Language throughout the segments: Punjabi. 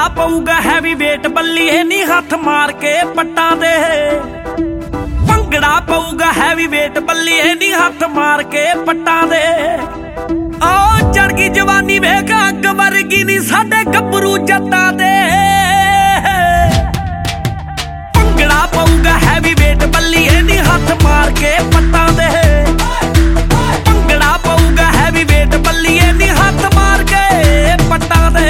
ਭੰਗੜਾ ਪਊਗਾ ਹੈਵੀ ਵੇਟ ਬੱਲੀਏ ਨੀ ਹੱਥ ਮਾਰ ਕੇ ਪੱਟਾਂ ਦੇ। ਭੰਗੜਾ ਪਊਗਾ ਹੈਵੀ ਵੇਟ ਬੱਲੀਏ ਨੀ ਹੱਥ ਮਾਰ ਕੇ ਪੱਟਾਂ ਦੇ। ਆਓ ਚੜ ਗਈ ਜਵਾਨੀ ਵੇਖ ਅੱਗ ਵਰਗੀ ਨੀ ਸਾਡੇ ਗੱਭਰੂ ਜੱਟਾਂ ਦੇ। ਭੰਗੜਾ ਪਊਗਾ ਹੈਵੀ ਵੇਟ ਬੱਲੀਏ ਨੀ ਹੱਥ ਮਾਰ ਕੇ ਪੱਟਾਂ ਦੇ। ਭੰਗੜਾ ਪਊਗਾ ਹੈਵੀ ਵੇਟ ਬੱਲੀਏ ਨੀ ਹੱਥ ਮਾਰ ਕੇ ਪੱਟਾਂ ਦੇ।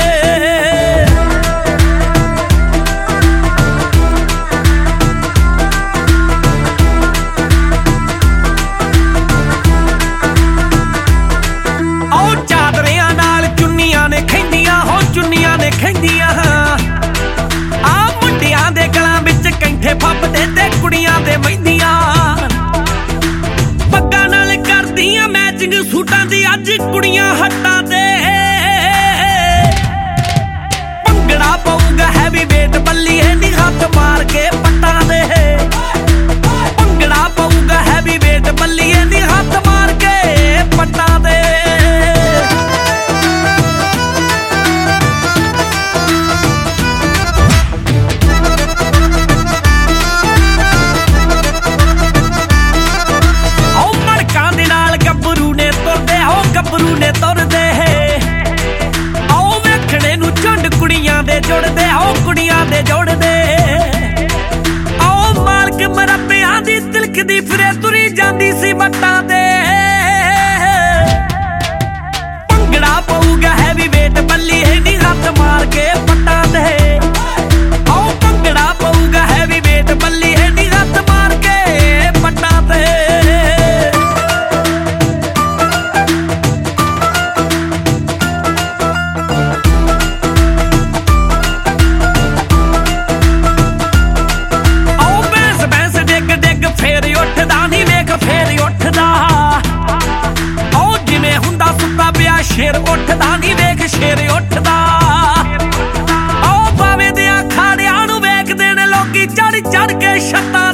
ਚੁੰਨੀਆਂ ਨੇ ਖੈਂਦੀਆਂ ਆ ਮੁੰਡਿਆਂ ਦੇ ਗਲਾਂ ਵਿੱਚ ਕੈਂਠੇ ਫੱਬਦੇ ਤੇ ਕੁੜੀਆਂ ਦੇ ਮਹਿੰਦੀਆਂ। ਪੱਗਾਂ ਨਾਲ ਕਰਦੀਆਂ ਮੈਚਿੰਗ ਸੂਟਾਂ ਦੀ ਅੱਜ ਕੁੜੀਆਂ ਹੱਟਾਂ ਤੇ। ਭੰਗੜਾ ਪਊਗਾ ਹੈਵੀ ਵੇਟ ਬੱਲੀਏ ਨੀ ਹੱਥ ਮਾਰ ਕੇ ਪੱਟਾਂ ਦੇ। ਭੰਗੜਾ ਪਊਗਾ ਹੈਵੀ ਵੇਟ ਬੱਲੀਏ ਨੀ ਹੱਥ ਮਾਰ ਕੇ ਪੱਟਾਂ ਦੇ। ਗੱਭਰੂ ਨੇ ਤੁਰਦੇ ਆਓ ਵੇਖਣੇ ਨੂੰ ਝੁੰਡ ਕੁੜੀਆਂ ਦੇ ਜੁੜਦੇ ਆਓ ਕੁੜੀਆਂ ਦੇ ਜੁੜਦੇ। ਆਓ ਮਾਲਕ ਮਰੱਬਿਆਂ ਦੀ ਤਿਲਕਦੀ ਫਿਰੇ ਤੁਰੀ ਜਾਂਦੀ ਸੀ ਵੱਟਾਂ ਤੇ। ਭੰਗੜਾ ਪਊਗਾ ਹੈਵੀ ਵੇਟ ਬੱਲੀਏ ਨੀ ਹੱਥ ਮਾਰ ਕੇ ਪੱਟਾਂ ਤੇ। ਆਓ ਭੰਗੜਾ ਪਊਗਾ ਹੈਵੀ ਵੇਟ ਬੱਲੀਏ ਨੀ ਹੱਥ ਮਾਰ ਕੇ ਪੱਟਾਂ ਤੇ। ਸ਼ੇਰ ਉੱਠਦਾ ਨੀ ਵੇਖ ਸ਼ੇਰ ਉੱਠਦਾ। ਆਓ ਬਾਵੇ ਦੇ ਅਖਾੜਿਆਂ ਨੂੰ ਵੇਖਦੇ ਨੇ ਲੋਕੀ ਚੜ ਚੜ ਕੇ ਛੱਤਾਂ